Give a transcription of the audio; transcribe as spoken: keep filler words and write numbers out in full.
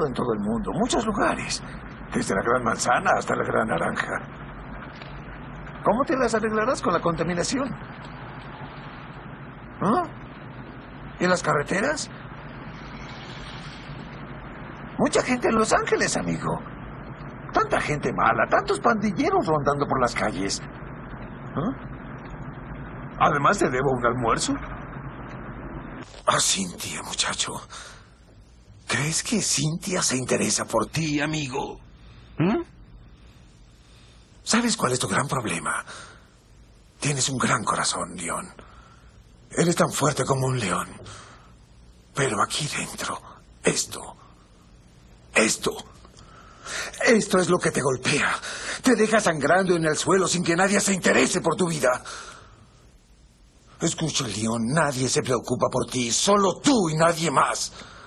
en todo el mundo, muchos lugares, desde la Gran Manzana hasta la Gran Naranja. ¿Cómo te las arreglarás con la contaminación? ¿Ah? ¿Y las carreteras? Mucha gente en Los Ángeles, amigo. Tanta gente mala, tantos pandilleros rondando por las calles. ¿Ah? Además, te debo un almuerzo. Ah, Cynthia, muchacho. ¿Crees que Cynthia se interesa por ti, amigo? ¿Mm? ¿Sabes cuál es tu gran problema? Tienes un gran corazón, Leon. Eres tan fuerte como un león. Pero aquí dentro, esto, esto, esto es lo que te golpea. Te deja sangrando en el suelo sin que nadie se interese por tu vida. Escucha, Leon, nadie se preocupa por ti, solo tú y nadie más.